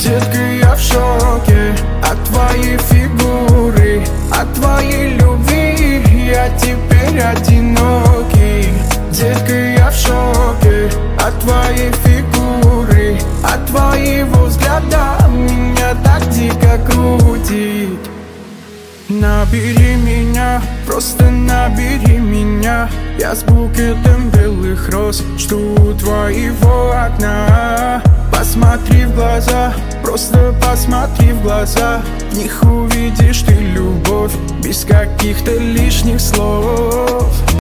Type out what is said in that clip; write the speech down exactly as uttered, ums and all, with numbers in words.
Детка, я в шоке от твоей фигуры, от твоей любви. Я теперь одинокий. Детка, я в шоке от твоей фигуры, от твоего взгляда. Меня так дико крутит. Набери меня, просто набери меня. Я с букетом белых роз жду у твоего окна. Посмотри в глаза, просто посмотри в глаза. В них увидишь ты любовь без каких-то лишних слов.